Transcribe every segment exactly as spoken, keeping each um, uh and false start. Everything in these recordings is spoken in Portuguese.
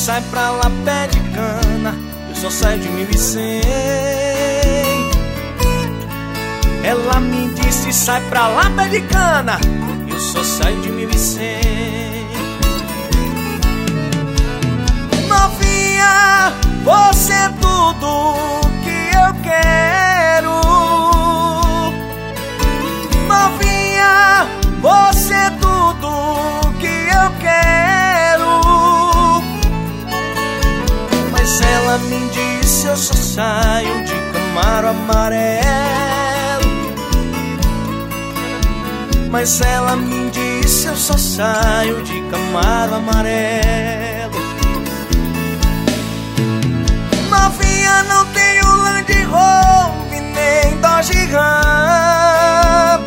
sai pra lá, pé de cana, eu só saio de mil e cem. Ela me disse, sai pra lá, pé de cana, eu só saio de mil e cem. Novinha, você é tudo que eu quero. Novinha, você é tudo que eu quero. Mas ela me disse, eu só saio de Camaro amarelo. Mas ela me disse, eu só saio de Camaro amarelo. Novinha, não tenho Land Rover nem Dodge Ram.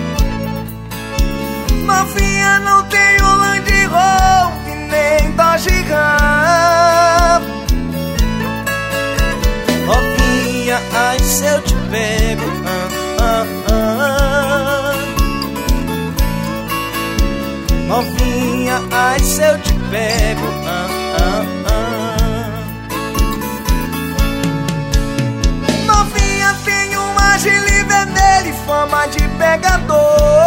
Novinha, não tenho Land Rover nem Dodge Ram. Novinha, ai se eu te pego, ah, ah, ah. Novinha, ai se eu te pego, ah, ah, ah. Novinha, tem uma Gili vermelha e fama de pegador.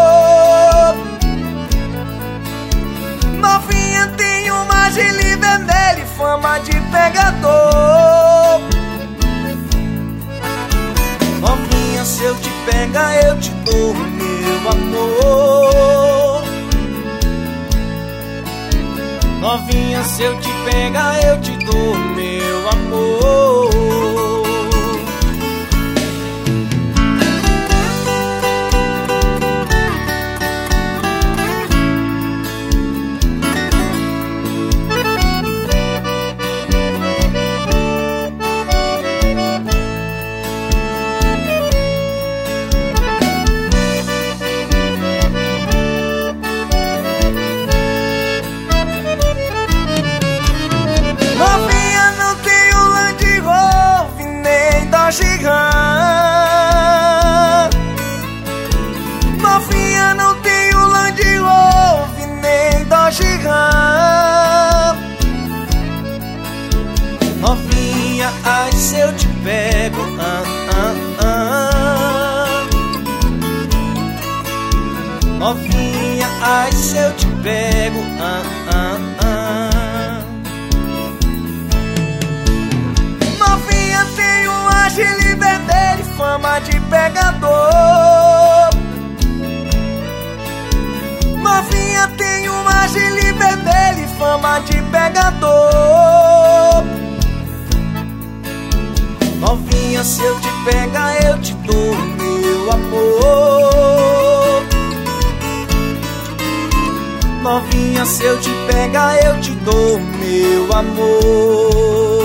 Novinha, tem uma Gili vermelha e fama de pegador. Novinha, se eu te pegar, eu te dou meu amor. Novinha, se eu te pegar, eu te dou meu amor. Novinha, não tenho Land Rover nem Dodge Ram. Novinha, não tenho Land Rover nem Dodge Ram. Novinha, ai se eu te pego, ah, ah, ah. Novinha, ai se eu te pego, ah, ah, ah. Novinha, tem uma Gili vermelha e fama de pegador. Novinha, tem uma Gili vermelha e fama de pegador. Novinha, se eu te pegar, eu te dou meu amor. Novinha, se eu te pegar, eu te dou meu amor.